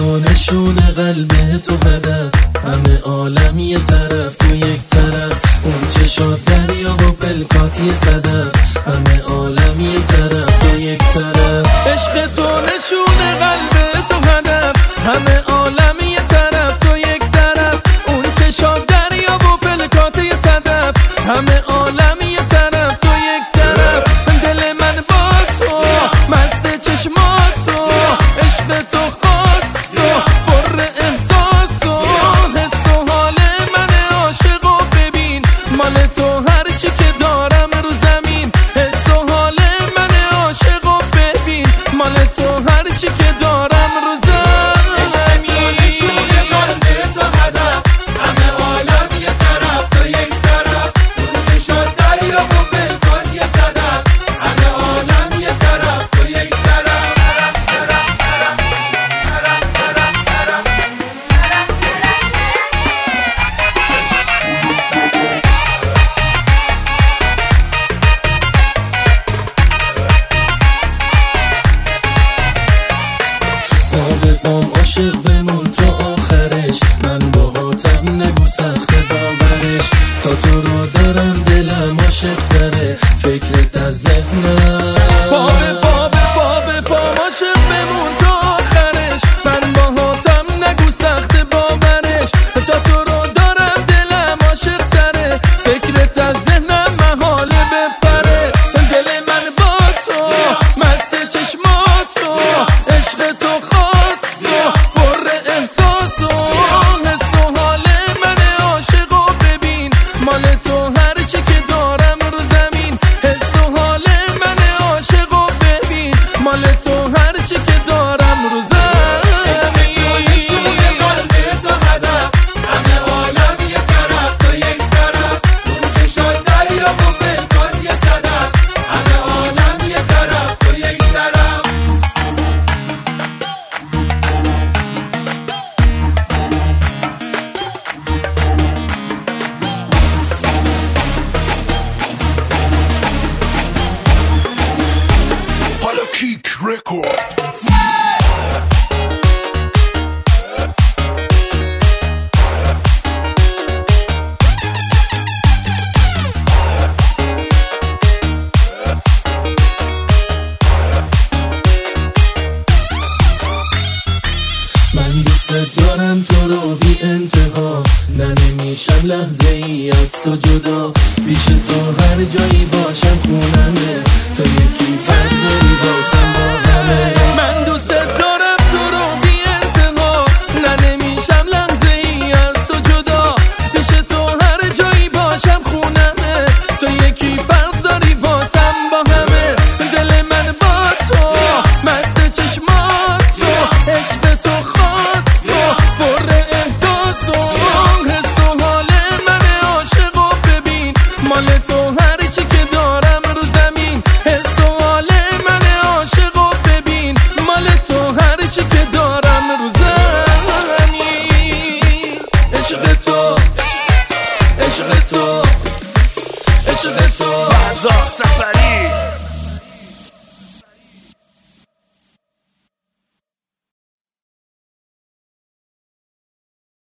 تو نشون قلب تو هدف، همه عالم یه طرف تو یک طرف، اون چشات دریا و پلکاتی صدف، همه عالم یه طرف تو یک طرف. عشق تو نشون قلب تو هدف، همه عالم یه طرف تو یک طرف، اون چشات دریا و پلکاتی صدف، همه عالم یه طرف تو یک طرف. دل من با تو مست چشمات تو، عشق تو خاص و پر احساس و حس و حال من عاشق و ببین مال تو هرچی که دارم رو زمین، حس و حال من عاشق و ببین مال تو هرچی که دارم رو زمین. عاشق بمون تا آخرش، من باهاتم نگو سخت باورش، تا تو رو دارم دلم عاشق تره، فکرت از ذهنم بابه عاشق بمون تا آخرش، من باهاتم نگو سخت باورش، تا تو رو دارم دلم عاشق تره، فکرت از ذهنم محاله بپره. دل من با تو مست چشمات تو، عشق تو خاص و پر احساس و حس و حال من عاشق و ببین مال تو هرچی که دارم رو زمین، حس و حال من عاشق و ببین مال تو هرچی که دارم رو زمین. من دوست دارم تو رو بی انتها، نمیشم لحظه ای از تو جدا، پیش تو هر جایی باشم خونمه، تو یکی فردایی